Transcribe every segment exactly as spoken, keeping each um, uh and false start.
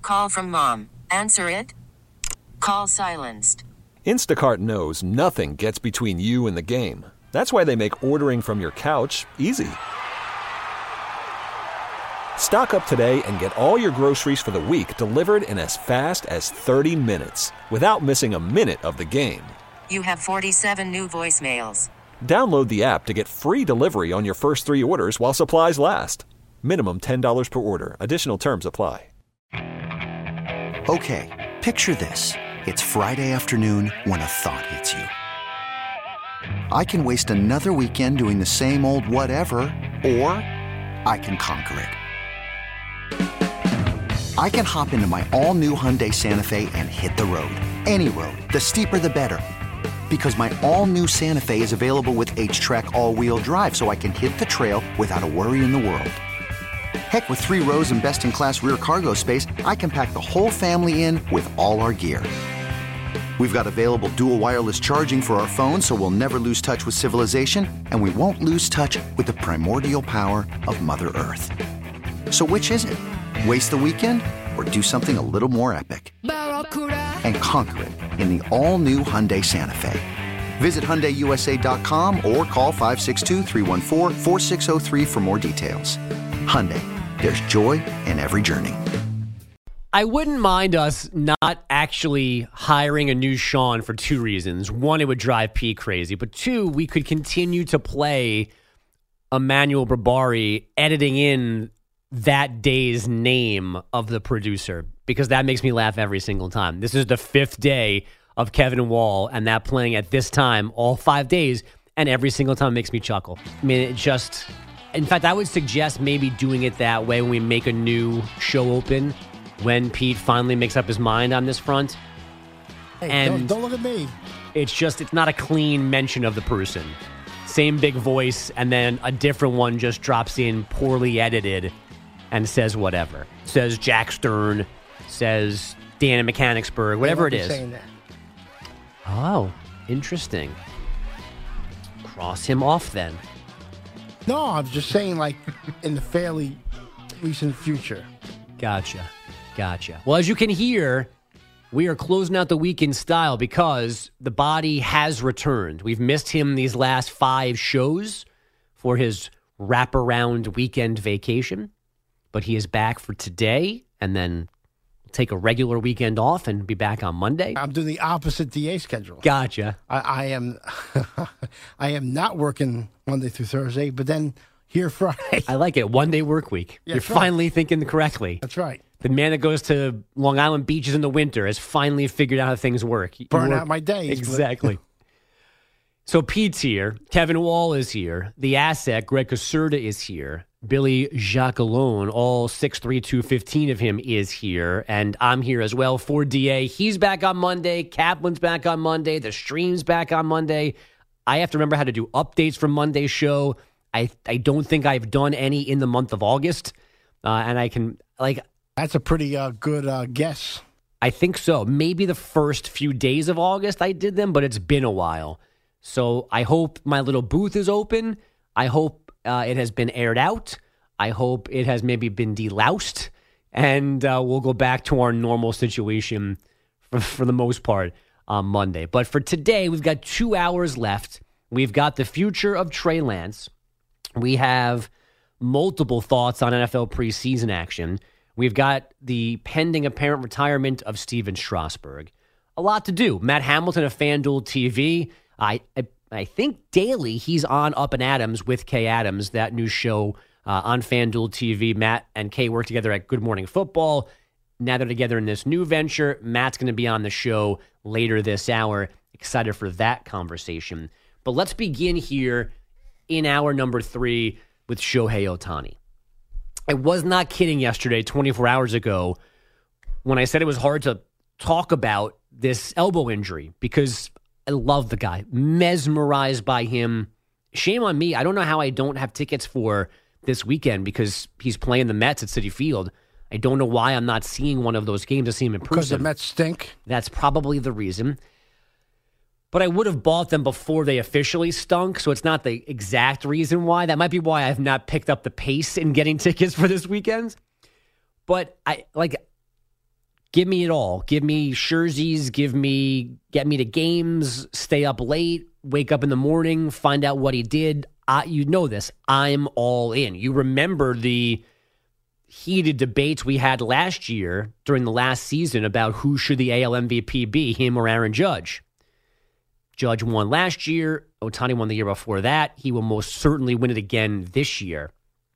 call from mom. Answer it. Call silenced. Instacart knows nothing gets between you and the game. That's why they make ordering from your couch easy. Stock up today and get all your groceries for the week delivered in as fast as thirty minutes without missing a minute of the game. You have forty-seven new voicemails. Download the app to get free delivery on your first three orders while supplies last. Minimum ten dollars per order. Additional terms apply. Okay, picture this. It's Friday afternoon when a thought hits you. I can waste another weekend doing the same old whatever, or I can conquer it. I can hop into my all-new Hyundai Santa Fe and hit the road. Any road. The steeper the better. Because my all-new Santa Fe is available with H-Track all-wheel drive, so I can hit the trail without a worry in the world. Heck, with three rows and best-in-class rear cargo space, I can pack the whole family in with all our gear. We've got available dual wireless charging for our phones, so we'll never lose touch with civilization, and we won't lose touch with the primordial power of Mother Earth. So which is it? Waste the weekend or do something a little more epic? And conquer it in the all-new Hyundai Santa Fe. Visit Hyundai U S A dot com or call five six two, three one four, four six zero three for more details. Hyundai, there's joy in every journey. I wouldn't mind us not actually hiring a new Sean for two reasons. One, it would drive Pete crazy. But two, we could continue to play Emmanuel Barbari editing in that day's name of the producer, because that makes me laugh every single time. This is the fifth day of Kevin Wall, and that playing at this time all five days, and every single time makes me chuckle. I mean, it just... In fact, I would suggest maybe doing it that way when we make a new show open, when Pete finally makes up his mind on this front. Hey, and don't, don't look at me. It's just, it's not a clean mention of the person. Same big voice, and then a different one just drops in, poorly edited, and says whatever. Says Jack Stern, says Dan in Mechanicsburg, whatever it is. Saying that. Oh, interesting. Cross him off then. No, I'm just saying, like, in the fairly recent future. Gotcha. Gotcha. Well, as you can hear, we are closing out the week in style because the body has returned. We've missed him these last five shows for his wraparound weekend vacation, but he is back for today and then take a regular weekend off and be back on Monday. I'm doing the opposite D A schedule. Gotcha. I, I am I am not working Monday through Thursday, but then here Friday. I like it. One day work week. Yeah, You're that's right. finally thinking correctly. That's right. The man that goes to Long Island beaches in the winter has finally figured out how things work. You Burn work- out my days. Exactly. So Pete's here. Kevin Wall is here. The asset, Greg Caserta, is here. Billy Jacquelone, all six three, two fifteen of him, is here. And I'm here as well for D A. He's back on Monday. Kaplan's back on Monday. The stream's back on Monday. I have to remember how to do updates from Monday's show. I I don't think I've done any in the month of August. Uh, and I can, like... That's a pretty uh, good uh, guess. I think so. Maybe the first few days of August I did them, but it's been a while. So I hope my little booth is open. I hope uh, it has been aired out. I hope it has maybe been deloused. And uh, we'll go back to our normal situation for, for the most part on Monday. But for today, we've got two hours left. We've got the future of Trey Lance. We have multiple thoughts on N F L preseason action. We've got the pending apparent retirement of Steven Strasburg. A lot to do. Matt Hamilton of FanDuel T V. I, I I think daily he's on Up and Adams with Kay Adams, that new show uh, on FanDuel T V. Matt and Kay work together at Good Morning Football. Now they're together in this new venture. Matt's going to be on the show later this hour. Excited for that conversation. But let's begin here in hour number three with Shohei Ohtani. I was not kidding yesterday, twenty-four hours ago, when I said it was hard to talk about this elbow injury because I love the guy, mesmerized by him. Shame on me. I don't know how I don't have tickets for this weekend because he's playing the Mets at Citi Field. I don't know why I'm not seeing one of those games to see him in person. Because the Mets stink? That's probably the reason. But I would have bought them before they officially stunk, so it's not the exact reason why. That might be why I've not picked up the pace in getting tickets for this weekend. But I like give me it all. Give me jerseys, give me, get me to games, stay up late, wake up in the morning, find out what he did. I, you know this. I'm all in. You remember the heated debates we had last year during the last season about who should the A L M V P be, him or Aaron Judge. Judge won last year. Ohtani won the year before that. He will most certainly win it again this year.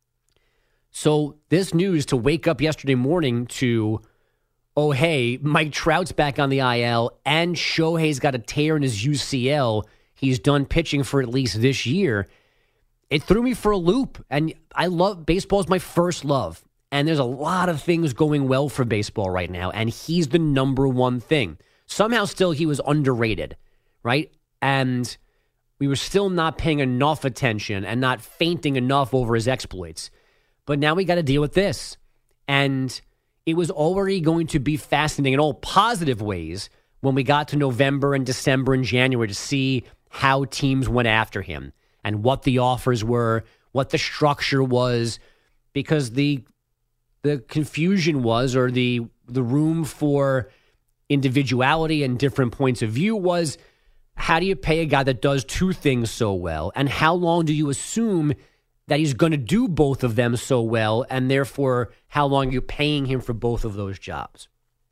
So this news to wake up yesterday morning to, oh, hey, Mike Trout's back on the I L and Shohei's got a tear in his U C L. He's done pitching for at least this year. It threw me for a loop. And I love baseball is my first love. And there's a lot of things going well for baseball right now. And he's the number one thing. Somehow still he was underrated, right? And we were still not paying enough attention and not fainting enough over his exploits. But now we got to deal with this. And it was already going to be fascinating in all positive ways when we got to November and December and January to see how teams went after him and what the offers were, what the structure was, because the the confusion was, or the the room for individuality and different points of view was, how do you pay a guy that does two things so well? And how long do you assume that he's going to do both of them so well, and therefore how long are you paying him for both of those jobs?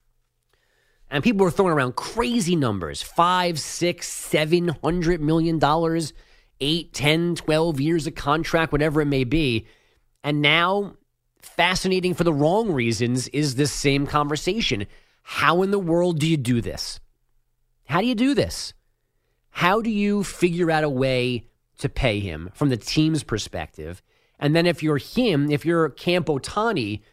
And people were throwing around crazy numbers, five, six, seven hundred million dollars, eight, ten, twelve years of contract, whatever it may be. And now, fascinating for the wrong reasons, is this same conversation. How in the world do you do this? How do you do this? How do you figure out a way to pay him from the team's perspective? And then if you're him, if you're Camp Ohtani,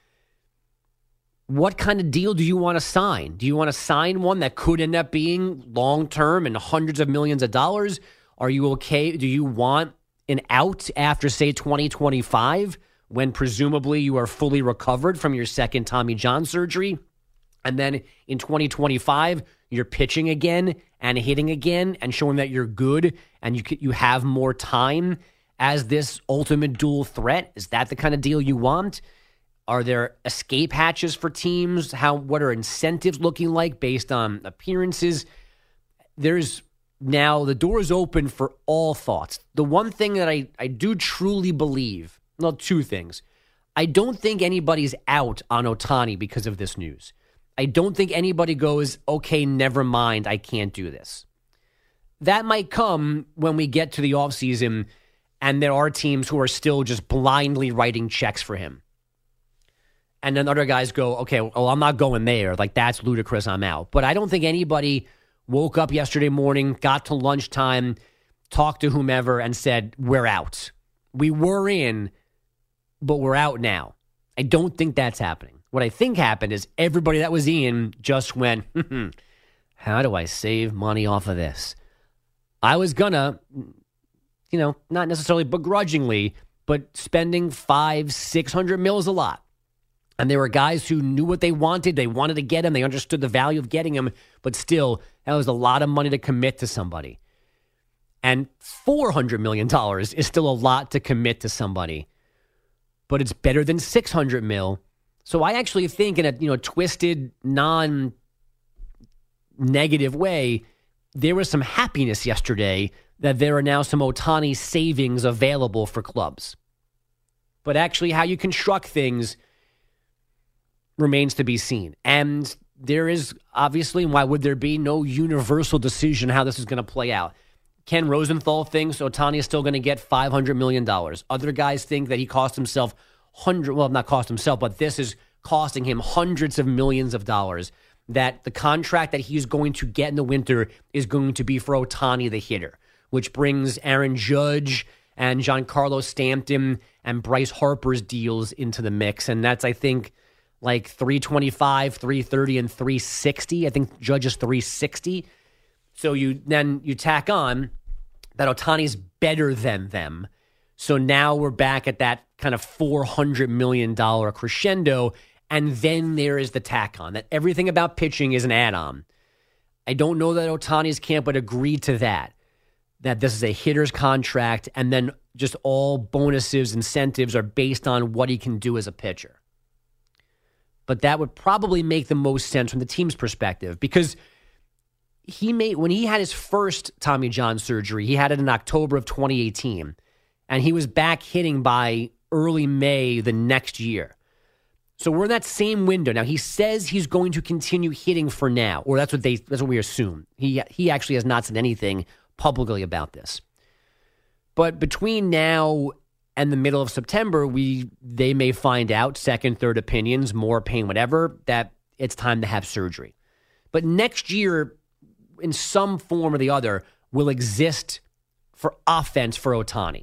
what kind of deal do you want to sign? Do you want to sign one that could end up being long-term and hundreds of millions of dollars? Are you okay? Do you want an out after, say, twenty twenty-five, when presumably you are fully recovered from your second Tommy John surgery? And then in twenty twenty-five, you're pitching again and hitting again and showing that you're good and you you have more time as this ultimate dual threat? Is that the kind of deal you want? Are there escape hatches for teams? How what are incentives looking like based on appearances? There's now the door is open for all thoughts. The one thing that I, I do truly believe, well, two things. I don't think anybody's out on Ohtani because of this news. I don't think anybody goes, okay, never mind, I can't do this. That might come when we get to the offseason and there are teams who are still just blindly writing checks for him. And then other guys go, okay, well, I'm not going there. Like, that's ludicrous, I'm out. But I don't think anybody woke up yesterday morning, got to lunchtime, talked to whomever, and said, we're out. We were in, but we're out now. I don't think that's happening. What I think happened is everybody that was in just went, how do I save money off of this? I was gonna, you know, not necessarily begrudgingly, but spending five, six hundred mil is a lot. And there were guys who knew what they wanted. They wanted to get him. They understood the value of getting him. But still, that was a lot of money to commit to somebody. And four hundred million dollars is still a lot to commit to somebody. But it's better than six hundred mil. So I actually think in a you know twisted, non-negative way, there was some happiness yesterday that there are now some Ohtani savings available for clubs. But actually how you construct things remains to be seen. And there is obviously, why would there be, no universal decision how this is going to play out. Ken Rosenthal thinks Ohtani is still going to get five hundred million dollars. Other guys think that he cost himself hundred, well, not cost himself, but this is costing him hundreds of millions of dollars. That the contract that he's going to get in the winter is going to be for Ohtani, the hitter, which brings Aaron Judge and Giancarlo Stanton and Bryce Harper's deals into the mix. And that's, I think, like three twenty-five, three thirty, and three sixty. I think Judge is three sixty. So you then you tack on that Ohtani's better than them. So now we're back at that kind of four hundred million dollars crescendo. And then there is the tack on that everything about pitching is an add-on. I don't know that Ohtani's camp would agree to that, that this is a hitter's contract and then just all bonuses, incentives are based on what he can do as a pitcher. but that would probably make the most sense from the team's perspective because he made when he had his first Tommy John surgery, he had it in October of twenty eighteen, and he was back hitting by early May the next year. So we're in that same window. Now, he says he's going to continue hitting for now, or that's what they that's what we assume. He he actually has not said anything publicly about this. But between now and the middle of September, we they may find out, second, third opinions, more pain, whatever, that it's time to have surgery. But next year, in some form or the other, will exist for offense for Ohtani.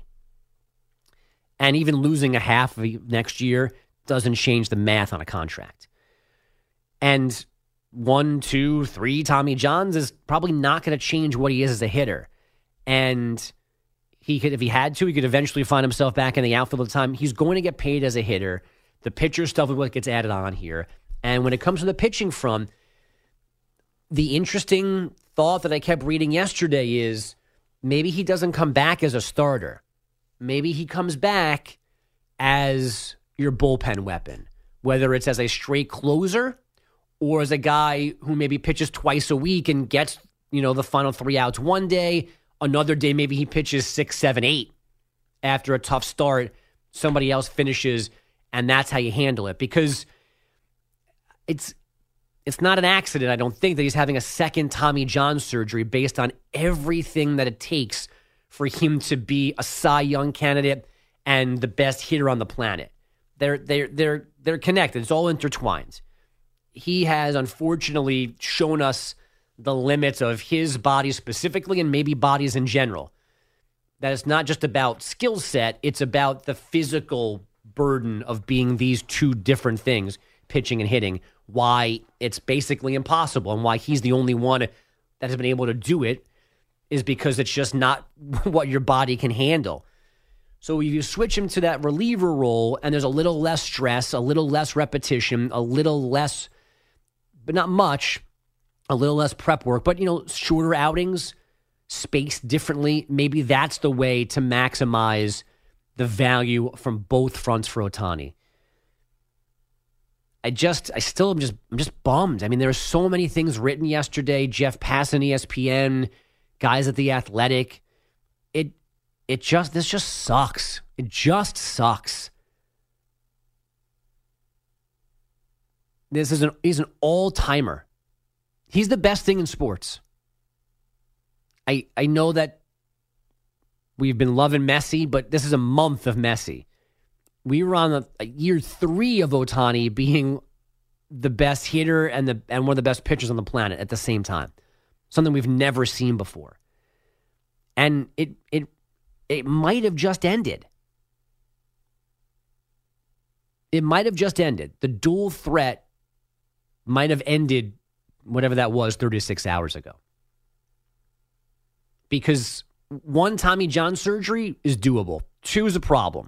And even losing a half of next year doesn't change the math on a contract. And one, two, three Tommy Johns is probably not going to change what he is as a hitter. And he could, if he had to, he could eventually find himself back in the outfield all the time. He's going to get paid as a hitter. The pitcher stuff is what gets added on here. And when it comes to the pitching front, the interesting thought that I kept reading yesterday is maybe he doesn't come back as a starter. Maybe he comes back as your bullpen weapon, whether it's as a straight closer or as a guy who maybe pitches twice a week and gets, you know, the final three outs one day. Another day, maybe he pitches six, seven, eight after a tough start. Somebody else finishes, and that's how you handle it. Because it's it's not an accident, I don't think, that he's having a second Tommy John surgery based on everything that it takes for him to be a Cy Young candidate and the best hitter on the planet. They're they're they're they're connected. It's all intertwined. He has unfortunately shown us the limits of his body specifically and maybe bodies in general. That it's not just about skill set, it's about the physical burden of being these two different things, pitching and hitting, why it's basically impossible and why he's the only one that has been able to do it is because it's just not what your body can handle. So if you switch him to that reliever role and there's a little less stress, a little less repetition, a little less, but not much, a little less prep work, but, you know, shorter outings, spaced differently, maybe that's the way to maximize the value from both fronts for Ohtani. I just, I still am just, I'm just bummed. I mean, there are so many things written yesterday. Jeff Passan, E S P N, guys at The Athletic. It, it just, this just sucks. It just sucks. This is an, he's an all-timer. He's the best thing in sports. I, I know that we've been loving Messi, but this is a month of Messi. We were on a, a year three of Ohtani being the best hitter and the and one of the best pitchers on the planet at the same time. Something we've never seen before. And it it it might have just ended. It might have just ended. The dual threat might have ended whatever that was thirty-six hours ago. Because one Tommy John surgery is doable. Two is a problem.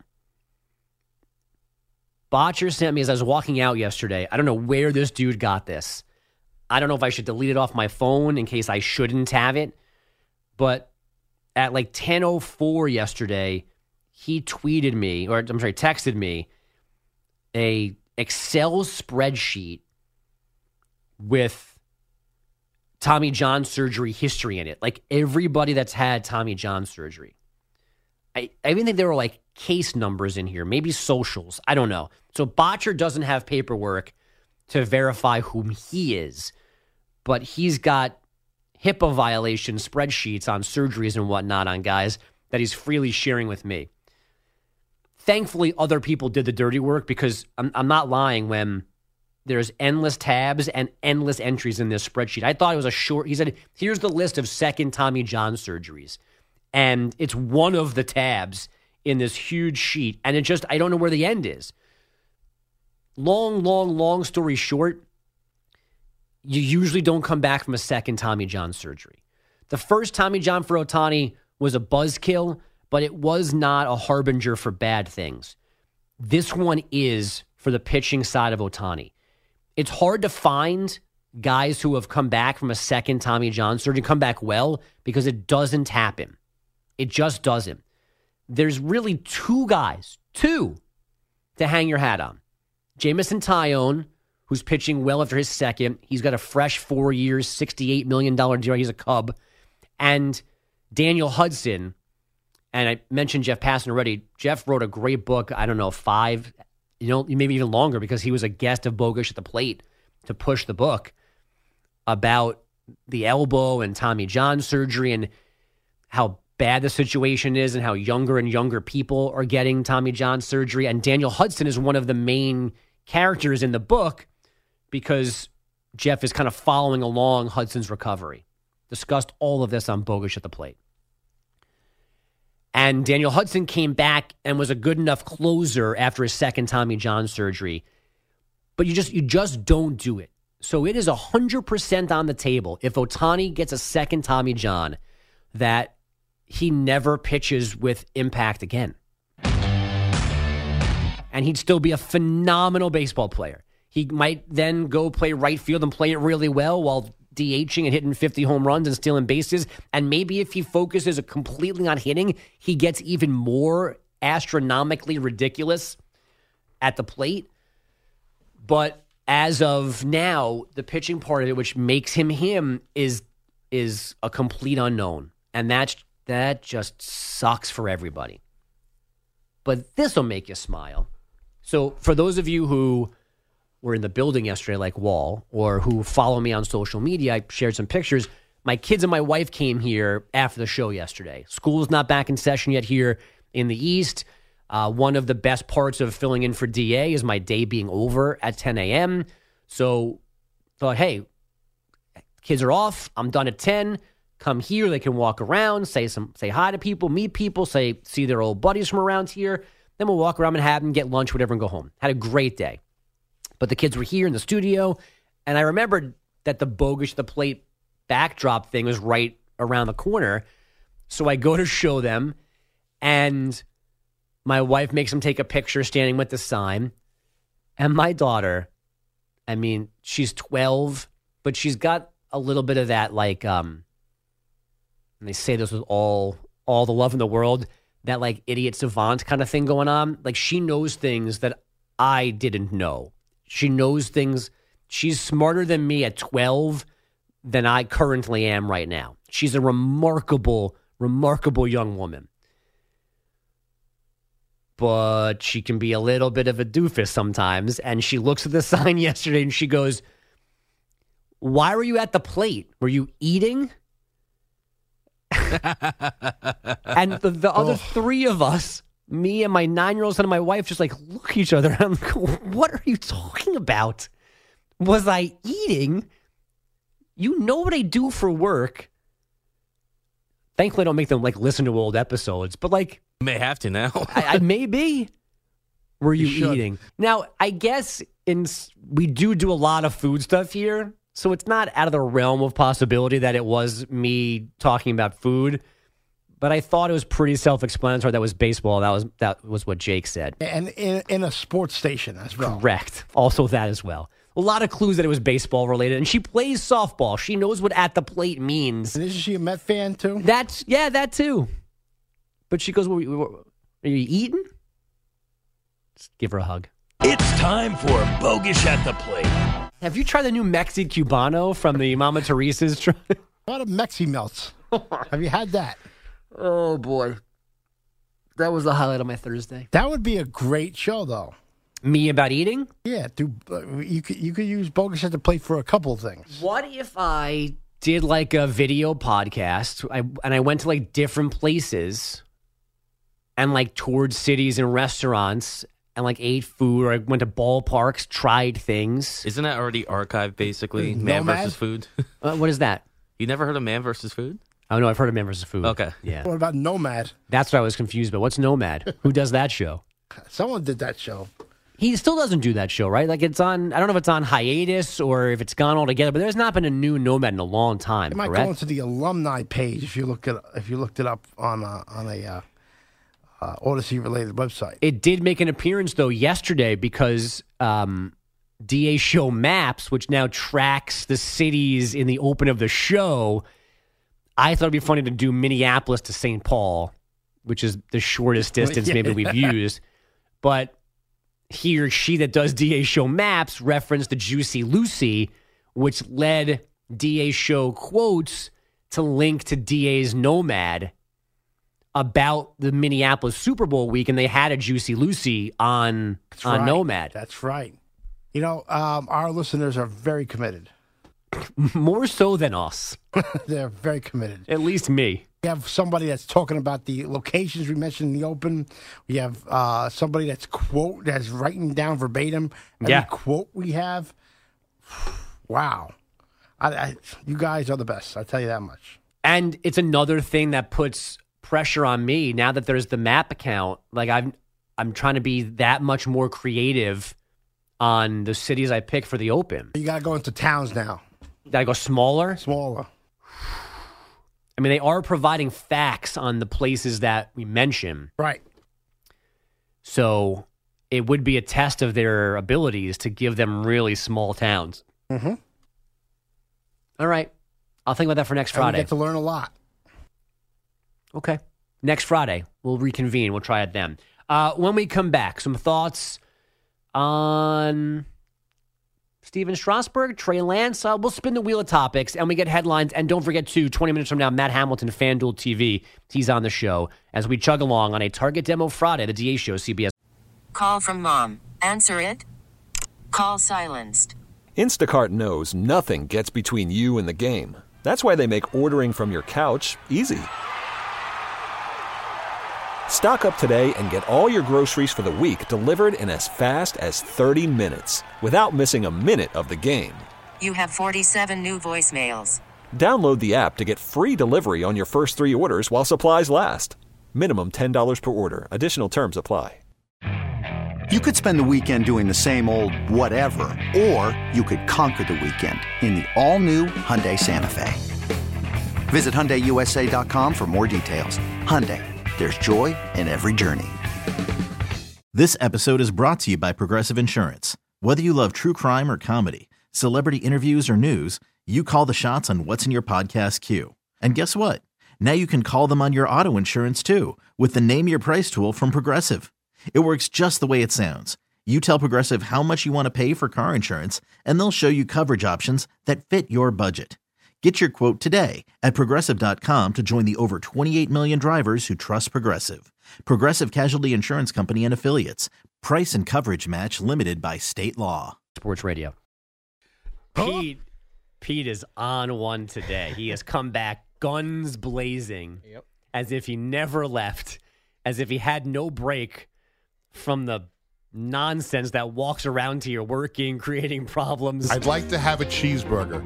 Botcher sent me as I was walking out yesterday. I don't know where this dude got this. I don't know if I should delete it off my phone in case I shouldn't have it. But at like ten oh four yesterday, he tweeted me, or I'm sorry, texted me a Excel spreadsheet with Tommy John surgery history in it. Like everybody that's had Tommy John surgery. I, I even think there were like case numbers in here, maybe socials. I don't know. So Botcher doesn't have paperwork to verify whom he is, but he's got HIPAA violation spreadsheets on surgeries and whatnot on guys that he's freely sharing with me. Thankfully, other people did the dirty work because I'm, I'm not lying when there's endless tabs and endless entries in this spreadsheet. I thought it was a short, he said, here's the list of second Tommy John surgeries. And it's one of the tabs in this huge sheet. And it just, I don't know where the end is. Long, long, long story short, you usually don't come back from a second Tommy John surgery. The first Tommy John for Ohtani was a buzzkill, but it was not a harbinger for bad things. This one is for the pitching side of Ohtani. It's hard to find guys who have come back from a second Tommy John surgery, come back well, because it doesn't happen. It just doesn't. There's really two guys, two, to hang your hat on. Jameson Taillon, who's pitching well after his second. He's got a fresh four years, sixty-eight million dollars deal. He's a Cub. And Daniel Hudson, and I mentioned Jeff Passan already. Jeff wrote a great book, I don't know, five, you know, maybe even longer, because he was a guest of Bogusch at the Plate to push the book about the elbow and Tommy John surgery and how bad the situation is and how younger and younger people are getting Tommy John surgery. And Daniel Hudson is one of the main characters in the book because Jeff is kind of following along Hudson's recovery. Discussed all of this on Bogusch at the Plate. And Daniel Hudson came back and was a good enough closer after his second Tommy John surgery. But you just you just don't do it. So it is one hundred percent on the table. If Ohtani gets a second Tommy John, that he never pitches with impact again. And he'd still be a phenomenal baseball player. He might then go play right field and play it really well while DHing and hitting fifty home runs and stealing bases. And maybe if he focuses completely on hitting, he gets even more astronomically ridiculous at the plate. But as of now, the pitching part of it, which makes him him, is is a complete unknown. And that's, that just sucks for everybody. But this will make you smile. So for those of you who were in the building yesterday, like Wall, or who follow me on social media, I shared some pictures. My kids and my wife came here after the show yesterday. School's not back in session yet here in the East. Uh, one of the best parts of filling in for D A is my day being over at ten a.m. So thought, hey, kids are off. I'm done at ten. Come here. They can walk around, say some, say hi to people, meet people, say see their old buddies from around here. Then we'll walk around Manhattan, get lunch, whatever, and go home. Had a great day. But the kids were here in the studio, and I remembered that the Bogusch the Plate backdrop thing was right around the corner. So I go to show them, and my wife makes them take a picture standing with the sign. And my daughter, I mean, she's twelve, but she's got a little bit of that, like, um, and they say this with all all the love in the world, that like idiot savant kind of thing going on. Like, she knows things that I didn't know. She knows things. She's smarter than me at twelve than I currently am right now. She's a remarkable, remarkable young woman. But she can be a little bit of a doofus sometimes. And she looks at the sign yesterday and she goes, "Why were you at the plate? Were you eating?" And the, the other oh. three of us, me and my nine-year-old son and my wife, just like look at each other. And I'm like, what are you talking about? Was I eating? You know what I do for work. Thankfully, I don't make them like listen to old episodes, but like, you may have to now. I, I may be. Were you, You eating? Now, I guess in we do do a lot of food stuff here, so it's not out of the realm of possibility that it was me talking about food. But I thought it was pretty self-explanatory. That was baseball. That was that was what Jake said. And in, in a sports station as well. Correct. Also that as well. A lot of clues that it was baseball related. And she plays softball. She knows what at the plate means. And isn't she a Met fan too? That's, yeah, that too. But she goes, "Were you, are you eating?" Just give her a hug. It's time for Bogusch at the Plate. Have you tried the new Mexi Cubano from the Mama Teresa's? Try- A lot of Mexi melts. Have you had that? Oh, boy. That was the highlight of my Thursday. That would be a great show, though. Me about eating? Yeah, do, uh, you could you could use Bogusch at the Plate for a couple of things. What if I did like a video podcast I, and I went to like different places and like toured cities and restaurants and like ate food, or I went to ballparks, tried things? Isn't that already archived, basically? Nomad? Man versus food? Uh, what is that? You never heard of Man versus Food? Oh, no, I've heard of Man versus Food. Okay. Yeah. What about Nomad? That's what I was confused about. What's Nomad? Who does that show? Someone did that show. He still doesn't do that show, right? Like it's on, I don't know if it's on hiatus or if it's gone altogether, but there's not been a new Nomad in a long time, It might correct? go into the alumni page if you look at if you looked it up on a, on a uh, uh, Odyssey related website. It did make an appearance, though, yesterday because um, D A Show Maps, which now tracks the cities in the open of the show, I thought it'd be funny to do Minneapolis to Saint Paul, which is the shortest distance Yeah. maybe we've used. But he or she that does D A Show maps referenced the Juicy Lucy, which led D A Show quotes to link to D A's Nomad about the Minneapolis Super Bowl week, and they had a Juicy Lucy on, That's on right. Nomad. That's right. You know, um, our listeners are very committed. More so than us. They're very committed. At least me. We have somebody that's talking about the locations we mentioned in the open. We have uh, somebody that's quote that's writing down verbatim every Yeah. quote we have. Wow. I, I, you guys are the best. I'll tell you that much. And it's another thing that puts pressure on me now that there's the map account. Like I'm I'm trying to be that much more creative on the cities I pick for the Open. You got to go into towns now. Did I go smaller? Smaller. I mean, they are providing facts on the places that we mention. Right. So it would be a test of their abilities to give them really small towns. Mm-hmm. All right. I'll think about that for next And we Friday. get to learn a lot. Okay. Next Friday, we'll reconvene. We'll try it then. Uh, when we come back, some thoughts on Steven Strasburg, Trey Lance. Uh, we'll spin the wheel of topics, and we get headlines. And don't forget, too, twenty minutes from now, Matt Hamilton, FanDuel T V. He's on the show as we chug along on a Target Demo Friday, the D A Show, C B S. Call from mom. Answer it. Call silenced. Instacart knows nothing gets between you and the game. That's why they make ordering from your couch easy. Stock up today and get all your groceries for the week delivered in as fast as thirty minutes without missing a minute of the game. You have forty-seven new voicemails. Download the app to get free delivery on your first three orders while supplies last. Minimum ten dollars per order. Additional terms apply. You could spend the weekend doing the same old whatever, or you could conquer the weekend in the all-new Hyundai Santa Fe. Visit Hyundai U S A dot com for more details. Hyundai, there's joy in every journey. This episode is brought to you by Progressive Insurance. Whether you love true crime or comedy, celebrity interviews or news, you call the shots on what's in your podcast queue. And guess what? Now you can call them on your auto insurance too with the Name Your Price tool from Progressive. It works just the way it sounds. You tell Progressive how much you want to pay for car insurance, and they'll show you coverage options that fit your budget. Get your quote today at Progressive dot com to join the over twenty-eight million drivers who trust Progressive. Progressive Casualty Insurance Company and Affiliates. Price and coverage match limited by state law. Sports Radio. Pete, Pete is on one today. He has come back guns blazing, Yep. as if he never left, as if he had no break from the nonsense that walks around here working, creating problems. I'd like to have a cheeseburger.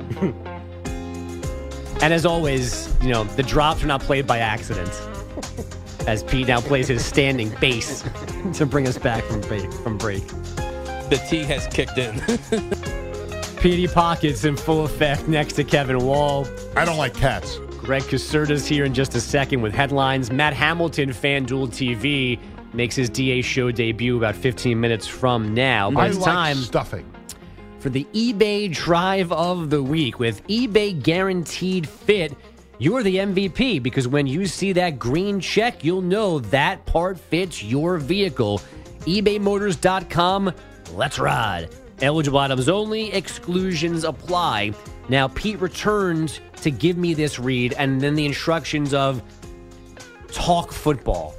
And as always, you know, the drops are not played by accident. As Pete now plays his standing bass to bring us back from break. From break. The tea has kicked in. Petey Pockets in full effect next to Kevin Wall. I don't like cats. Greg Caserta's here in just a second with headlines. Matt Hamilton, FanDuel T V, makes his D A Show debut about fifteen minutes from now. But I it's like time stuffing. for the eBay Drive of the Week. With eBay Guaranteed Fit, you're the M V P because when you see that green check, you'll know that part fits your vehicle. ebay motors dot com. Let's ride. Eligible items only. Exclusions apply. Now, Pete returned to give me this read and then the instructions of talk football.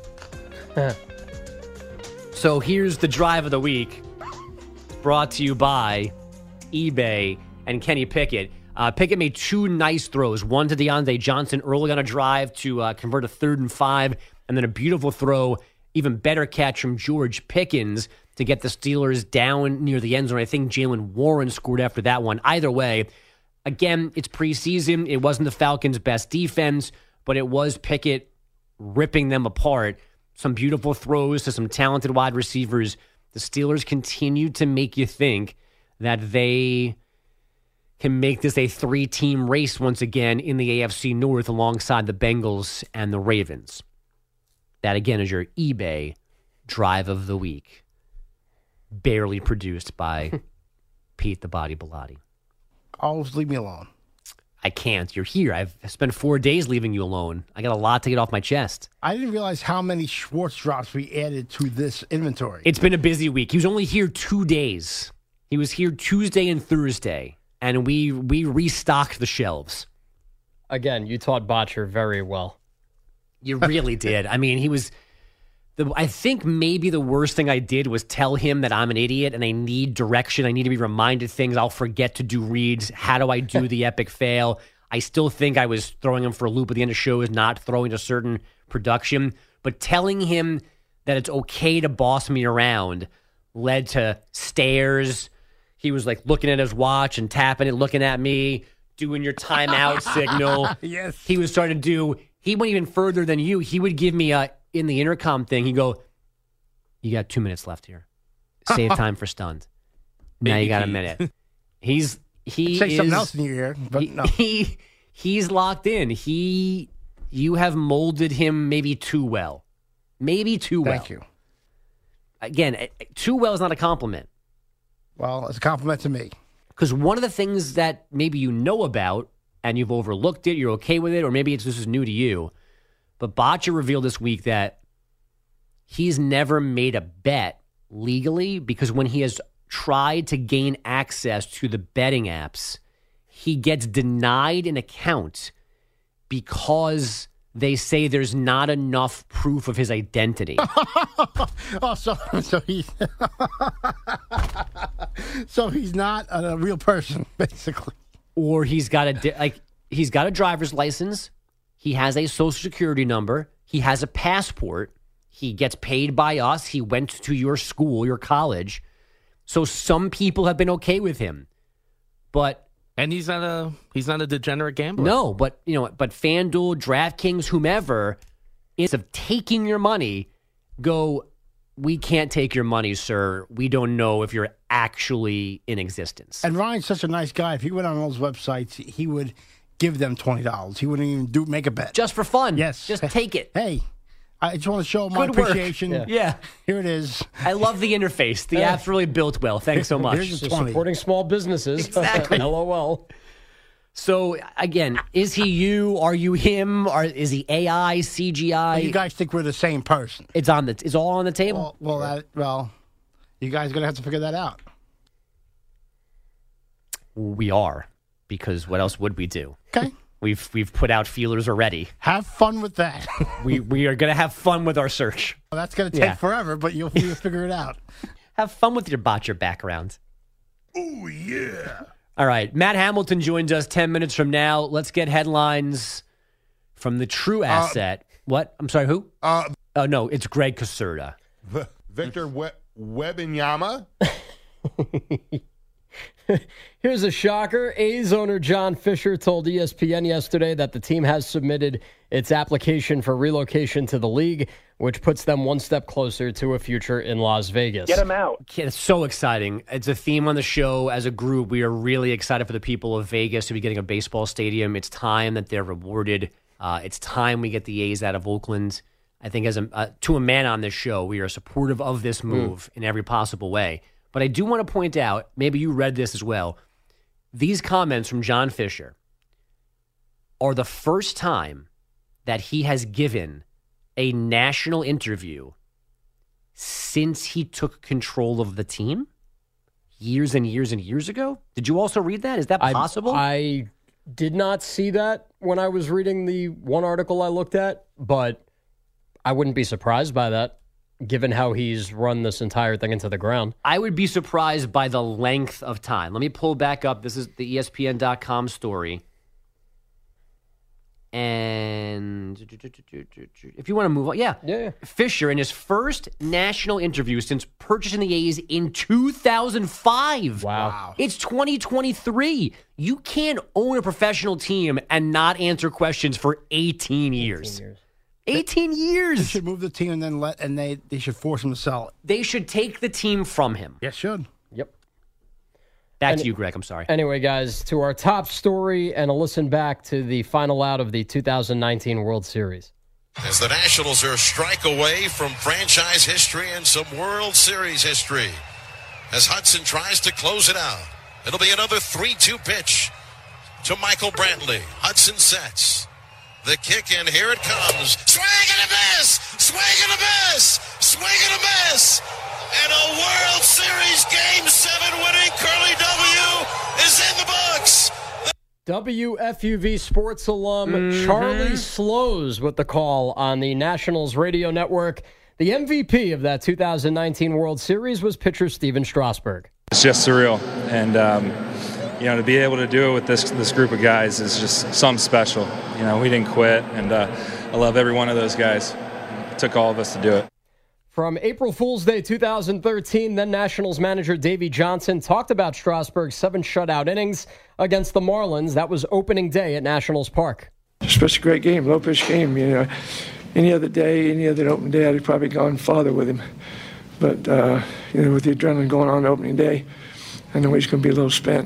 So here's the drive of the week. Brought to you by eBay and Kenny Pickett. Uh, Pickett made two nice throws. One to DeAndre Johnson early on a drive to uh, convert a third and five, and then a beautiful throw, even better catch from George Pickens to get the Steelers down near the end zone. I think Jalen Warren scored after that one. Either way, again, it's preseason. It wasn't the Falcons' best defense, but it was Pickett ripping them apart. Some beautiful throws to some talented wide receivers. The Steelers continue to make you think that they can make this a three-team race once again in the A F C North alongside the Bengals and the Ravens. That, again, is your eBay Drive of the Week. Barely produced by Pete the Body Bilotti. Always leave me alone. I can't. You're here. I've spent four days leaving you alone. I got a lot to get off my chest. I didn't realize how many Schwartz drops we added to this inventory. It's been a busy week. He was only here two days. He was here Tuesday and Thursday, and we we restocked the shelves. Again, you taught Botcher very well. You really did. I mean, he was... The, I think maybe the worst thing I did was tell him that I'm an idiot and I need direction. I need to be reminded things. I'll forget to do reads. How do I do the epic fail? I still think I was throwing him for a loop at the end of shows, not throwing a certain production. But telling him that it's okay to boss me around led to stares. He was like looking at his watch and tapping it, looking at me, doing your timeout signal. Yes. He was starting to do, he went even further than you. He would give me a, in the intercom thing, he'd go, you got two minutes left here. Save time for stunned. Now you got a minute. He's, he Say is, something else in your ear, but he, no. he, he's locked in. He, you have molded him maybe too well. Maybe too well. Thank you. Again, too well is not a compliment. Well, it's a compliment to me. Because one of the things that maybe you know about and you've overlooked it, you're okay with it, or maybe it's this is new to you. But Botcher revealed this week that he's never made a bet legally because when he has tried to gain access to the betting apps, he gets denied an account because they say there's not enough proof of his identity. oh, so so he's so he's not a real person, basically. Or he's got a di- like he's got a driver's license. He has a social security number. He has a passport. He gets paid by us. He went to your school, your college. So some people have been okay with him. But and he's not a he's not a degenerate gambler. No, but you know, but FanDuel, DraftKings, whomever, instead of taking your money, go, we can't take your money, sir. We don't know if you're actually in existence. And Ryan's such a nice guy. If he went on those websites, he would give them twenty dollars. He wouldn't even do make a bet. Just for fun. Yes. Just take it. Hey, I just want to show my Good work. appreciation. Yeah. yeah. Here it is. I love the interface. The app's really built well. Thanks so much. Here's the So twenty. supporting small businesses. Exactly. LOL. So, again, is he you? Are you him? Or is he A I, C G I? You guys think we're the same person? It's on the. It's all on the table. Well, well, that, well you guys are going to have to figure that out. We are, because what else would we do? Okay. We've we've put out feelers already. Have fun with that. we we are going to have fun with our search. Well, that's going to take Yeah. forever, but you'll, you'll figure it out. Have fun with your Botcher background. Oh, yeah. All right. Matt Hamilton joins us ten minutes from now. Let's get headlines from the true asset. Uh, what? I'm sorry, who? Uh, oh, no, it's Greg Caserta. Victor we- Wembanyama. Here's a shocker. A's owner John Fisher told E S P N yesterday that the team has submitted its application for relocation to the league, which puts them one step closer to a future in Las Vegas. Get him out. It's so exciting. It's a theme on the show. As a group, we are really excited for the people of Vegas to be getting a baseball stadium. It's time that they're rewarded. Uh, it's time we get the A's out of Oakland. I think as a, uh, to a man on this show, we are supportive of this move mm. in every possible way. But I do want to point out, maybe you read this as well, these comments from John Fisher are the first time that he has given a national interview since he took control of the team years and years and years ago. Did you also read that? Is that possible? I, I did not see that when I was reading the one article I looked at, but I wouldn't be surprised by that, given how he's run this entire thing into the ground. I would be surprised by the length of time. Let me pull back up. This is the E S P N dot com story. And if you want to move on, yeah. yeah. Fisher, in his first national interview since purchasing the A's in two thousand five. Wow. wow. It's twenty twenty-three. You can't own a professional team and not answer questions for eighteen years. eighteen years. eighteen years. They should move the team and then let, and they, they should force him to sell it. They should take the team from him. Yes, should. Yep. Back and, to you, Greg. I'm sorry. Anyway, guys, to our top story and a listen back to the final out of the two thousand nineteen World Series. As the Nationals are a strike away from franchise history and some World Series history. As Hudson tries to close it out. It'll be another three two pitch. to Michael Brantley. Hudson sets. The kick in, here it comes. Swing and a miss! Swing and a miss! Swing and a miss! And a World Series Game seven winning Curly W is in the books! W F U V Sports alum mm-hmm. Charlie Slows with the call on the Nationals radio network. The M V P of that two thousand nineteen World Series was pitcher Steven Strasburg. It's just surreal, and um, you know, to be able to do it with this this group of guys is just something special. You know, we didn't quit, and uh, I love every one of those guys. It took all of us to do it. From April Fool's Day two thousand thirteen, then Nationals manager Davey Johnson talked about Strasburg's seven shutout innings against the Marlins. That was opening day at Nationals Park. It's such a great game, low-pitch game. You know, any other day, any other opening day, I'd have probably gone farther with him. But, uh, you know, with the adrenaline going on opening day, I know he's going to be a little spent.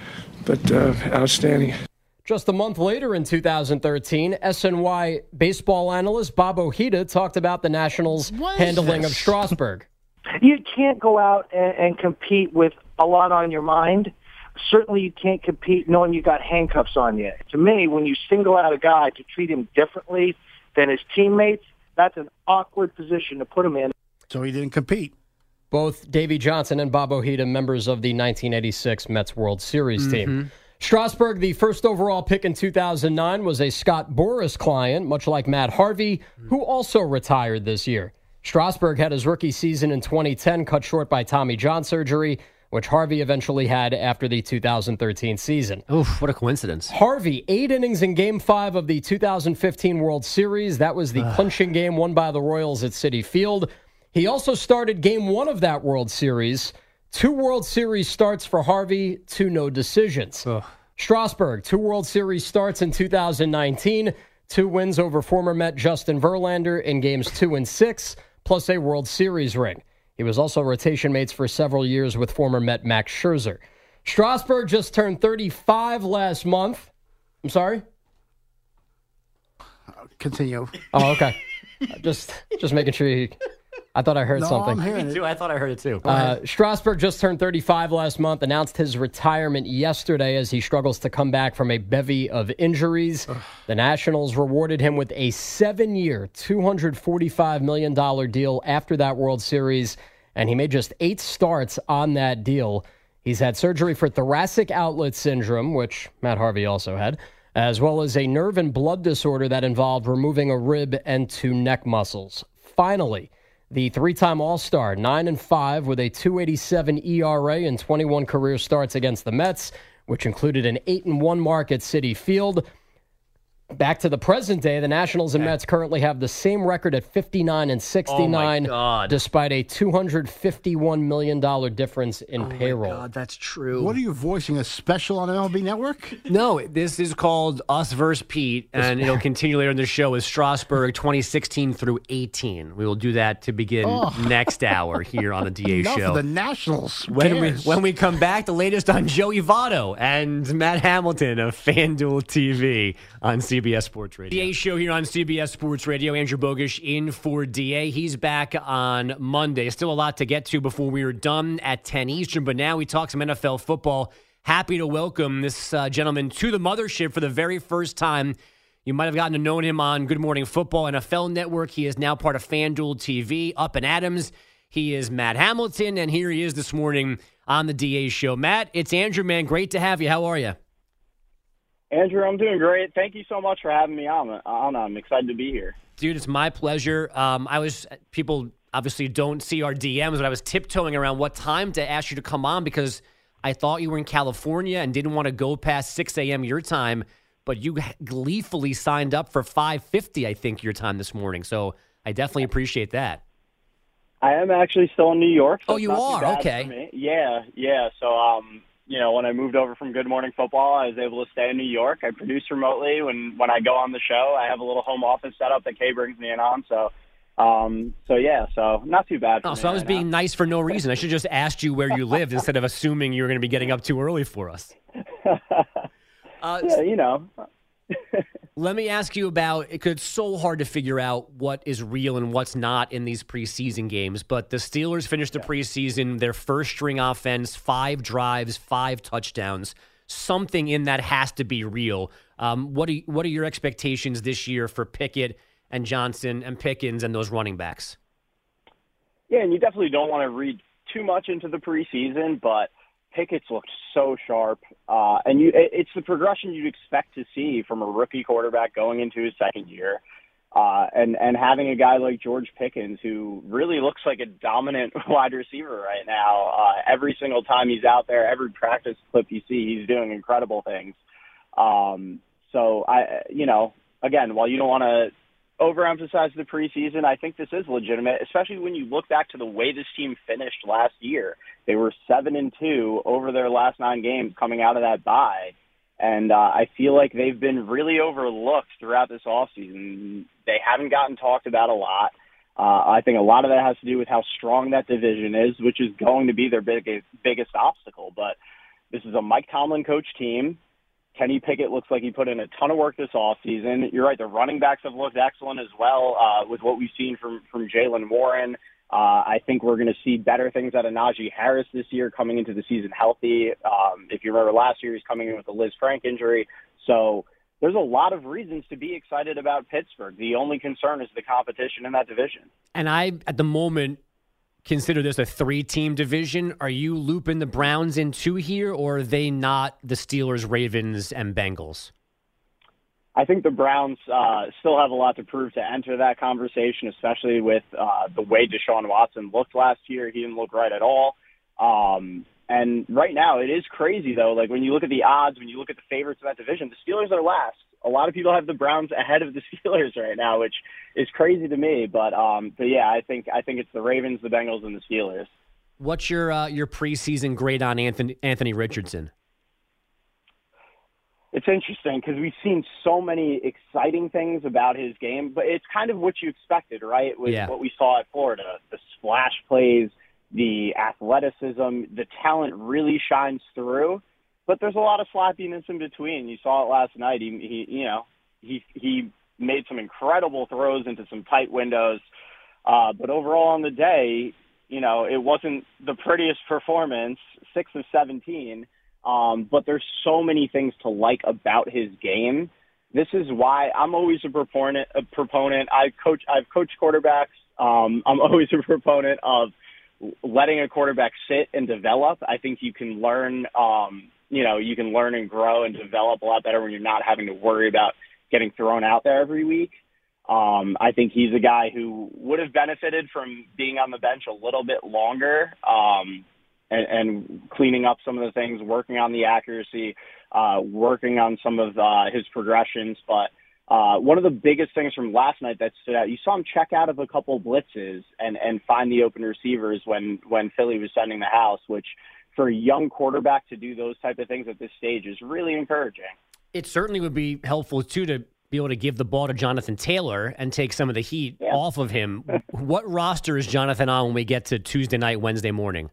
But uh, outstanding. Just a month later in two thousand thirteen, S N Y baseball analyst Bob Ojeda talked about the Nationals' handling this? of Strasburg. You can't go out and, and compete with a lot on your mind. Certainly you can't compete knowing you got handcuffs on you. To me, when you single out a guy to treat him differently than his teammates, that's an awkward position to put him in. So he didn't compete. Both Davey Johnson and Bob Ojeda, members of the nineteen eighty-six Mets World Series mm-hmm. team. Strasburg, the first overall pick in two thousand nine, was a Scott Boras client, much like Matt Harvey, who also retired this year. Strasburg had his rookie season in twenty ten cut short by Tommy John surgery, which Harvey eventually had after the two thousand thirteen season. Oof, what a coincidence. Harvey, eight innings in Game five of the two thousand fifteen World Series. That was the clinching game won by the Royals at Citi Field. He also started Game one of that World Series. Two World Series starts for Harvey, two no decisions. Ugh. Strasburg, two World Series starts in two thousand nineteen, two wins over former Met Justin Verlander in Games two and six, plus a World Series ring. He was also rotation mates for several years with former Met Max Scherzer. Strasburg just turned thirty-five last month. I'm sorry? Continue. Oh, okay. just just making sure you... I thought I heard no, something. I'm hearing Me too. it. I thought I heard it too. Uh, Strasburg just turned thirty-five last month, announced his retirement yesterday as he struggles to come back from a bevy of injuries. The Nationals rewarded him with a seven-year, two hundred forty-five million dollars deal after that World Series, and he made just eight starts on that deal. He's had surgery for thoracic outlet syndrome, which Matt Harvey also had, as well as a nerve and blood disorder that involved removing a rib and two neck muscles. Finally, the three-time All-Star, nine and five with a two eighty-seven E R A and twenty-one career starts against the Mets, which included an eight and one mark at Citi Field. Back to the present day, the Nationals and Mets currently have the same record at fifty-nine and sixty-nine, oh my God. despite a two hundred fifty-one million dollars difference in oh payroll. My God, that's true. What are you voicing, a special on M L B Network? No, this is called Us versus Pete, and it'll continue later in the show with Strasburg twenty sixteen through eighteen. We will do that to begin Oh. next hour here on the D A Enough show. of the Nationals. When we, Cares? when we come back, the latest on Joey Votto and Matt Hamilton of FanDuel T V on C B S Sports Radio. D A show here on C B S Sports Radio. Andrew Bogusch in for D A. He's back on Monday. Still a lot to get to before we are done at ten Eastern, but now we talk some N F L football. Happy to welcome this uh, gentleman to the mothership for the very first time. You might have gotten to know him on Good Morning Football, N F L Network. He is now part of FanDuel T V, Up and Adams. He is Matt Hamilton, and here he is this morning on the D A show. Matt, it's Andrew, man. Great to have you. How are you? Andrew, I'm doing great. Thank you so much for having me on. on. I'm excited to be here. Dude, it's my pleasure. Um, I was people obviously don't see our D Ms, but I was tiptoeing around what time to ask you to come on because I thought you were in California and didn't want to go past six a.m. your time, but you gleefully signed up for five fifty, I think, your time this morning. So I definitely appreciate that. I am actually still in New York. So oh, you are? Okay. Yeah, yeah. So, um, you know, when I moved over from Good Morning Football, I was able to stay in New York. I produce remotely. When when I go on the show, I have a little home office set up that Kay brings me in on. So, um, so yeah, so not too bad for oh, me So I was right being now. nice for no reason. I should have just asked you where you lived instead of assuming you were going to be getting up too early for us. Uh, yeah, you know. Let me ask you about, because it's so hard to figure out what is real and what's not in these preseason games, but the Steelers finished the preseason, their first string offense, five drives, five touchdowns. something in that has to be real. Um, what, are, what are your expectations this year for Pickett and Johnson and Pickens and those running backs? Yeah, and you definitely don't want to read too much into the preseason, but Pickett's looked so sharp. Uh, and you, it, it's the progression you'd expect to see from a rookie quarterback going into his second year. Uh, and, and having a guy like George Pickens, who really looks like a dominant wide receiver right now. Uh, every single time he's out there, every practice clip you see, he's doing incredible things. Um, so, I, you know, again, while you don't want to overemphasize the preseason, I think this is legitimate, especially when you look back to the way this team finished last year. They were seven and two over their last nine games coming out of that bye. And uh, I feel like they've been really overlooked throughout this offseason. They haven't gotten talked about a lot. Uh, I think a lot of that has to do with how strong that division is, which is going to be their biggest, biggest obstacle. But this is a Mike Tomlin coach team. Kenny Pickett looks like he put in a ton of work this offseason. You're right, the running backs have looked excellent as well uh, with what we've seen from, from Jaylen Warren. Uh, I think we're going to see better things out of Najee Harris this year coming into the season healthy. Um, if you remember last year, he's coming in with a Liz Frank injury. So there's a lot of reasons to be excited about Pittsburgh. The only concern is the competition in that division. And I, at the moment, consider this a three-team division. Are you looping the Browns in two here, or are they not the Steelers, Ravens, and Bengals? I think the Browns uh, still have a lot to prove to enter that conversation, especially with uh, the way Deshaun Watson looked last year. He didn't look right at all. Um, and right now, it is crazy, though. Like, when you look at the odds, when you look at the favorites of that division, the Steelers are last. A lot of people have the Browns ahead of the Steelers right now, which is crazy to me. But, um, but yeah, I think I think it's the Ravens, the Bengals, and the Steelers. What's your uh, your preseason grade on Anthony, Anthony Richardson? It's interesting because we've seen so many exciting things about his game, but it's kind of what you expected, right? With yeah. what we saw at Florida, the splash plays, the athleticism, the talent really shines through. But there's a lot of sloppiness in between. You saw it last night. He, he you know, he he made some incredible throws into some tight windows. Uh, but overall on the day, you know, it wasn't the prettiest performance, six of seventeen. Um, but there's so many things to like about his game. This is why I'm always a proponent. A proponent. I coach. I've coached quarterbacks. Um, I'm always a proponent of letting a quarterback sit and develop. I think you can learn. Um, you know, you can learn and grow and develop a lot better when you're not having to worry about getting thrown out there every week. Um, I think he's a guy who would have benefited from being on the bench a little bit longer. Um, And, and cleaning up some of the things, working on the accuracy, uh, working on some of uh, his progressions. But uh, one of the biggest things from last night that stood out, you saw him check out of a couple blitzes and, and find the open receivers when, when Philly was sending the house, which for a young quarterback to do those type of things at this stage is really encouraging. It certainly would be helpful, too, to be able to give the ball to Jonathan Taylor and take some of the heat yeah. off of him. What roster is Jonathan on when we get to Tuesday night, Wednesday morning?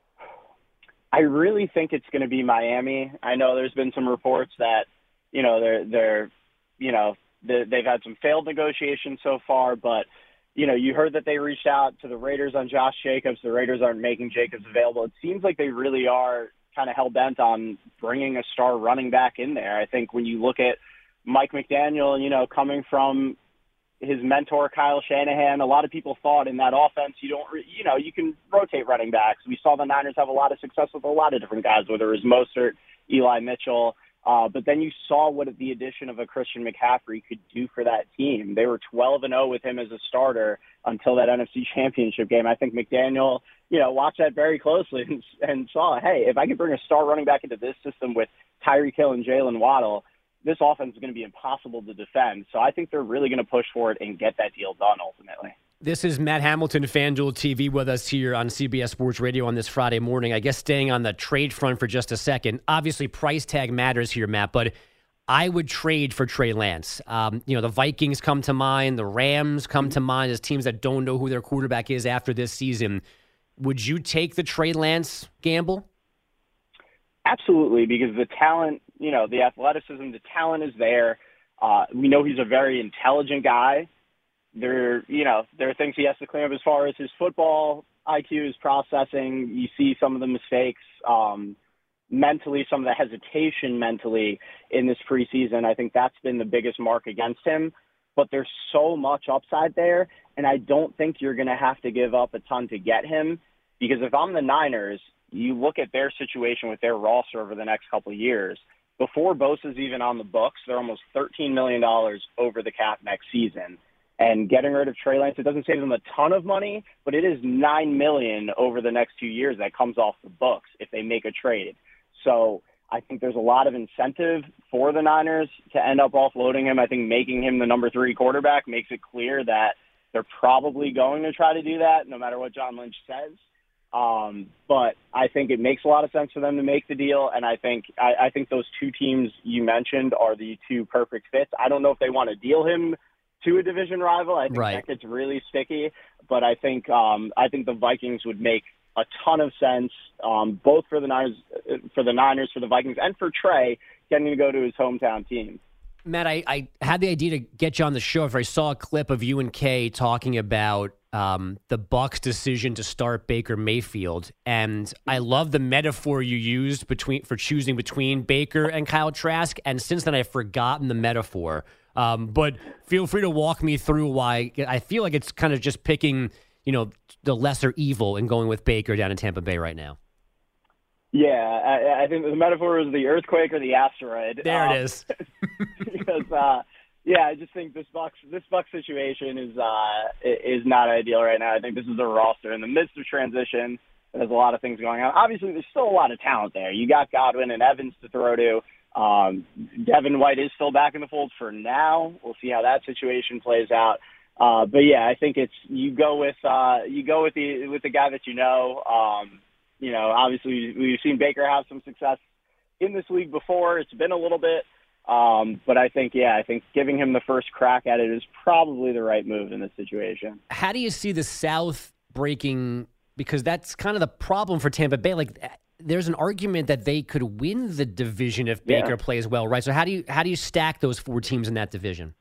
I really think it's going to be Miami. I know there's been some reports that, you know, they're, they're, you know, they've had some failed negotiations so far, but, you know, you heard that they reached out to the Raiders on Josh Jacobs. The Raiders aren't making Jacobs available. It seems like they really are kind of hell-bent on bringing a star running back in there. I think when you look at Mike McDaniel, you know, coming from his mentor, Kyle Shanahan, a lot of people thought in that offense, you don't, you know, you can rotate running backs. We saw the Niners have a lot of success with a lot of different guys, whether it was Mostert, Eli Mitchell. Uh, but then you saw what the addition of a Christian McCaffrey could do for that team. They were twelve and oh with him as a starter until that N F C Championship game. I think McDaniel, you know, watched that very closely and, and saw, hey, if I can bring a star running back into this system with Tyreek Hill and Jalen Waddle, this offense is going to be impossible to defend. So I think they're really going to push for it and get that deal done ultimately. This is Matt Hamilton, FanDuel T V, with us here on C B S Sports Radio on this Friday morning. I guess staying on the trade front for just a second. Obviously, price tag matters here, Matt, but I would trade for Trey Lance. Um, you know, the Vikings come to mind. The Rams come to mind as teams that don't know who their quarterback is after this season. Would you take the Trey Lance gamble? Absolutely, because the talent, you know, the athleticism, the talent is there. Uh, we know he's a very intelligent guy. There, you know, there are things he has to clean up as far as his football I Q, his processing. You see some of the mistakes. Um, mentally, some of the hesitation mentally in this preseason. I think that's been the biggest mark against him. But there's so much upside there, and I don't think you're going to have to give up a ton to get him, because if I'm the Niners, you look at their situation with their roster over the next couple of years. Before Bosa's even on the books, they're almost thirteen million dollars over the cap next season. And getting rid of Trey Lance, it doesn't save them a ton of money, but it is nine million dollars over the next two years that comes off the books if they make a trade. So I think there's a lot of incentive for the Niners to end up offloading him. I think making him the number three quarterback makes it clear that they're probably going to try to do that no matter what John Lynch says. Um, but I think it makes a lot of sense for them to make the deal, and I think I, I think those two teams you mentioned are the two perfect fits. I don't know if they want to deal him to a division rival. I think right. that gets really sticky, but I think um, I think the Vikings would make a ton of sense, um, both for the Niners, for the Niners, for the Vikings, and for Trey getting to go to his hometown team. Matt, I, I had the idea to get you on the show after I saw a clip of you and Kay talking about um, the Bucs' decision to start Baker Mayfield, and I love the metaphor you used between for choosing between Baker and Kyle Trask. And since then, I've forgotten the metaphor. Um, but feel free to walk me through why. I feel like it's kind of just picking, you know, the lesser evil and going with Baker down in Tampa Bay right now. Yeah, I, I think the metaphor is the earthquake or the asteroid. There um, it is. because, uh, yeah, I just think this Bucs this Bucs situation is uh, is not ideal right now. I think this is a roster in the midst of transition. There's a lot of things going on. Obviously, there's still a lot of talent there. You got Godwin and Evans to throw to. Um, Devin White is still back in the fold for now. We'll see how that situation plays out. Uh, but yeah, I think it's you go with uh, you go with the with the guy that you know. Um, you know, obviously we've seen Baker have some success in this league before. It's been a little bit, um, but I think yeah, I think giving him the first crack at it is probably the right move in this situation. How do you see the South breaking? Because that's kind of the problem for Tampa Bay. Like, there's an argument that they could win the division if Baker Yeah. plays well, right? So how do you how do you stack those four teams in that division?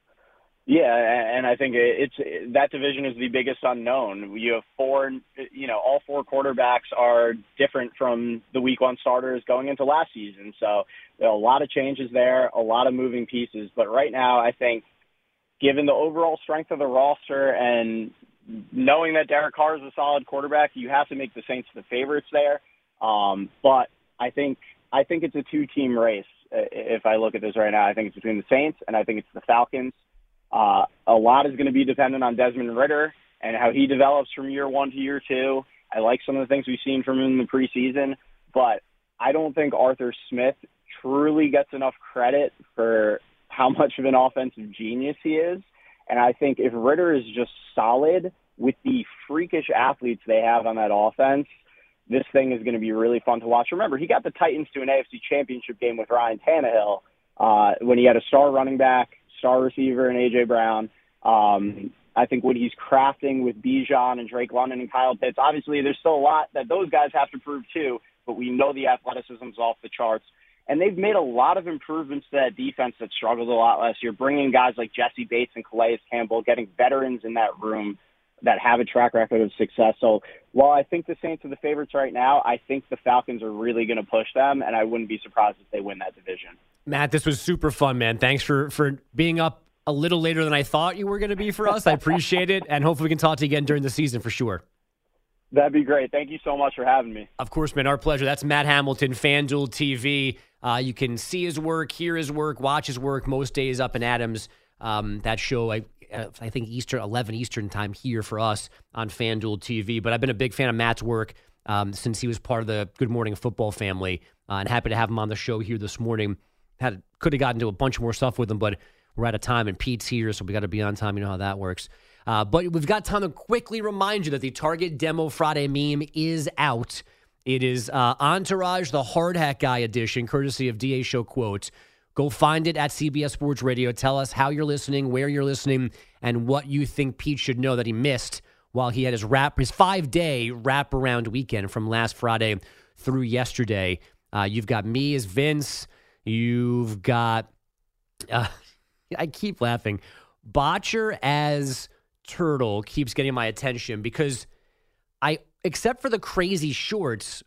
Yeah, and I think it's that division is the biggest unknown. You have four, you know, all four quarterbacks are different from the week one starters going into last season. So there are a lot of changes there, a lot of moving pieces. But right now, I think given the overall strength of the roster and knowing that Derek Carr is a solid quarterback, you have to make the Saints the favorites there. Um, but I think I think it's a two-team race. If I look at this right now, I think it's between the Saints and I think it's the Falcons. Uh, a lot is going to be dependent on Desmond Ridder and how he develops from year one to year two. I like some of the things we've seen from him in the preseason, but I don't think Arthur Smith truly gets enough credit for how much of an offensive genius he is. And I think if Ridder is just solid with the freakish athletes they have on that offense, this thing is going to be really fun to watch. Remember, he got the Titans to an A F C Championship game with Ryan Tannehill uh, when he had a star running back, star receiver, and A J. Brown. Um, I think what he's crafting with Bijan and Drake London and Kyle Pitts, obviously there's still a lot that those guys have to prove too, but we know the athleticism's off the charts. And they've made a lot of improvements to that defense that struggled a lot last year, bringing guys like Jesse Bates and Calais Campbell, getting veterans in that room that have a track record of success. So while I think the Saints are the favorites right now, I think the Falcons are really going to push them, and I wouldn't be surprised if they win that division. Matt, this was super fun, man. Thanks for, for being up a little later than I thought you were going to be for us. I appreciate it, and hopefully we can talk to you again during the season for sure. That'd be great. Thank you so much for having me. Of course, man. Our pleasure. That's Matt Hamilton, FanDuel T V. Uh, you can see his work, hear his work, watch his work most days up in Adams. Um, that show, I, uh, I think Eastern, eleven Eastern time here for us on FanDuel T V. But I've been a big fan of Matt's work um, since he was part of the Good Morning Football family, uh, and happy to have him on the show here this morning. Had could have gotten to a bunch more stuff with him, but we're out of time, and Pete's here, so we got to be on time. You know how that works. Uh, but we've got time to quickly remind you that the Target Demo Friday meme is out. It is uh, Entourage, the Hard Hat Guy edition, courtesy of D A Show Quotes. Go find it at C B S Sports Radio. Tell us how you're listening, where you're listening, and what you think Pete should know that he missed while he had his wrap, his five-day wraparound weekend from last Friday through yesterday. Uh, you've got me as Vince. You've got, uh, I keep laughing, Botcher as Turtle keeps getting my attention because I, except for the crazy shorts,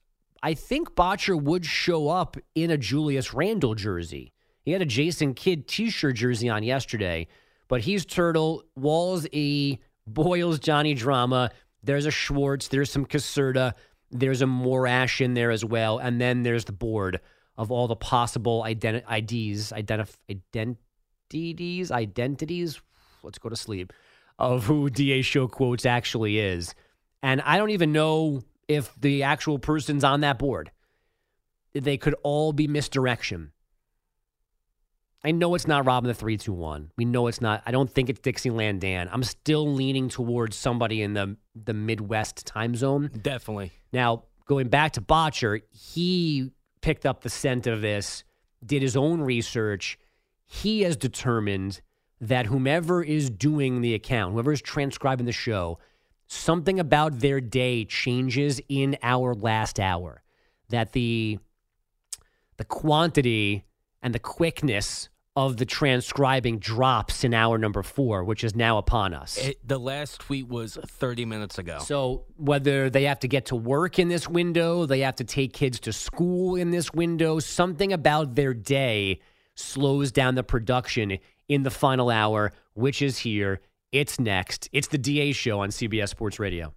I think Botcher would show up in a Julius Randle jersey. He had a Jason Kidd t-shirt jersey on yesterday, but he's Turtle, Walls E, Boyles Johnny Drama. There's a Schwartz, there's some Caserta, there's a Morash in there as well, and then there's the board of all the possible identi- I Ds, identif- identities, identities, let's go to sleep, of who D A Show Quotes actually is. And I don't even know if the actual person's on that board. They could all be misdirection. I know it's not Robin the three two one. We know it's not. I don't think it's Dixieland Dan. I'm still leaning towards somebody in the, the Midwest time zone. Definitely. Now, going back to Botcher, he picked up the scent of this, did his own research. He has determined that whomever is doing the account, whoever is transcribing the show, something about their day changes in our last hour. That the the quantity and the quickness of the transcribing drops in hour number four, which is now upon us. It, the last tweet was thirty minutes ago. So whether they have to get to work in this window, they have to take kids to school in this window, something about their day slows down the production in the final hour, which is here. It's next. It's the D A Show on C B S Sports Radio.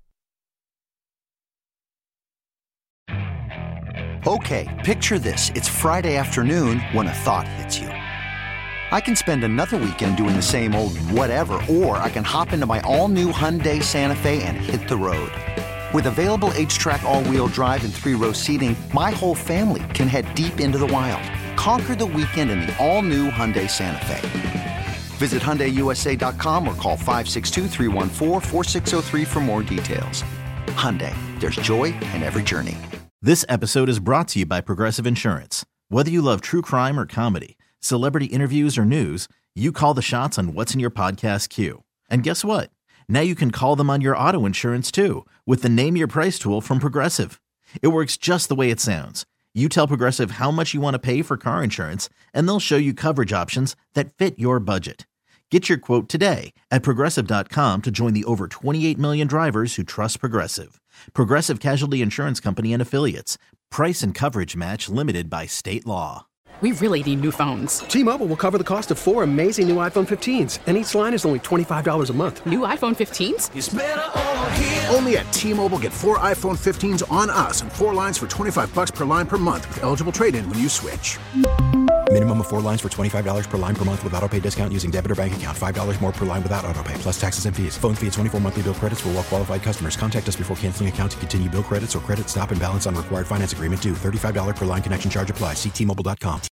Okay, picture this. It's Friday afternoon when a thought hits you. I can spend another weekend doing the same old whatever, or I can hop into my all-new Hyundai Santa Fe and hit the road. With available H-Track all-wheel drive and three-row seating, my whole family can head deep into the wild. Conquer the weekend in the all-new Hyundai Santa Fe. Visit Hyundai U S A dot com or call five six two, three one four, four six zero three for more details. Hyundai, there's joy in every journey. This episode is brought to you by Progressive Insurance. Whether you love true crime or comedy, celebrity interviews or news, you call the shots on what's in your podcast queue. And guess what? Now you can call them on your auto insurance too with the Name Your Price tool from Progressive. It works just the way it sounds. You tell Progressive how much you want to pay for car insurance, and they'll show you coverage options that fit your budget. Get your quote today at Progressive dot com to join the over twenty-eight million drivers who trust Progressive. Progressive Casualty Insurance Company and Affiliates. Price and coverage match limited by state law. We really need new phones. T-Mobile will cover the cost of four amazing new iPhone fifteens, and each line is only twenty-five dollars a month. New iPhone fifteens? It's better over here. Only at T-Mobile, get four iPhone fifteens on us and four lines for twenty-five bucks per line per month with eligible trade-in when you switch. Minimum of four lines for twenty-five dollars per line per month with autopay discount using debit or bank account. five dollars more per line without autopay, plus taxes and fees. Phone fee at twenty-four monthly bill credits for well-qualified customers. Contact us before canceling account to continue bill credits or credit stop and balance on required finance agreement due. thirty-five dollars per line connection charge applies. See T Mobile dot com.